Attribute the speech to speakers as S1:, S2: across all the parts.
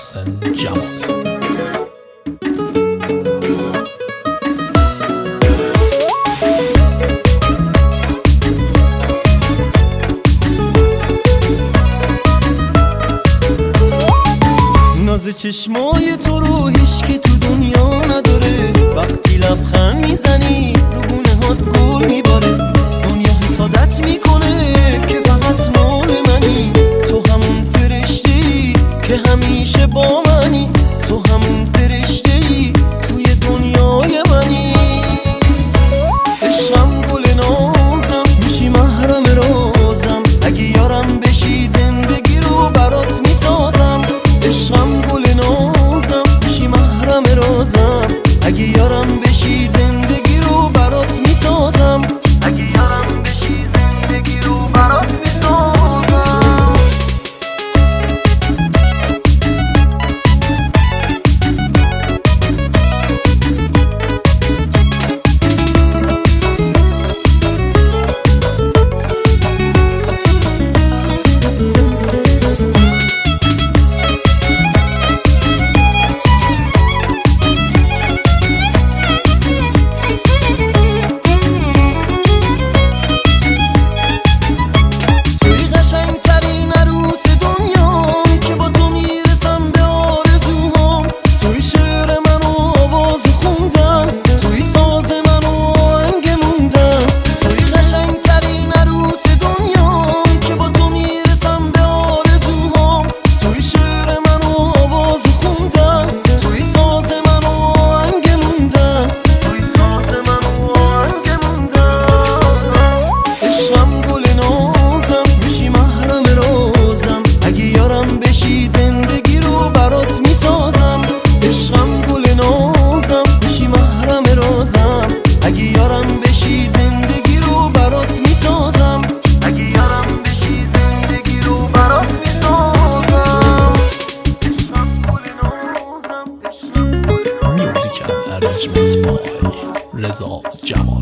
S1: محسن جمال.
S2: ناز چشمای تو رو هیچکی تو دنیا نداره، وقتی لبخند میزنی رو گونه هات گل میباره، دنیا حسادت میکنه که فقط مال منی، تو همون فرشته‌ای که همیشه با منی، تو همون فرشته‌ای توی دنیای منی. عشقم گل نازم میشی محرم رازم، اگه یارم بشی زندگی رو برات میسازم. عشقم گل نازم میشی محرم رازم، اگه یارم بشی زندگی رو برات میسازم، اگه یارم بشی زندگی رو برات میسازم.
S1: رضا جمال.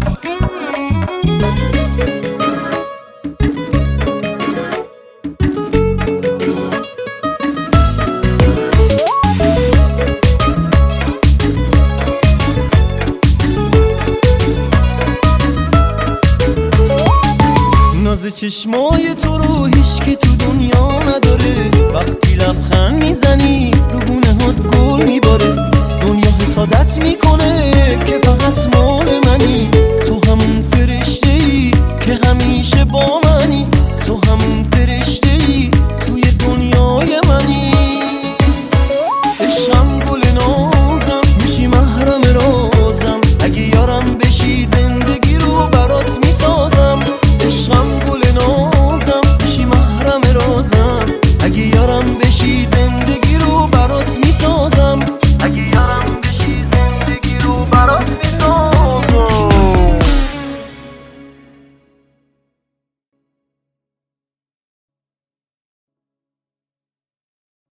S2: ناز چشمای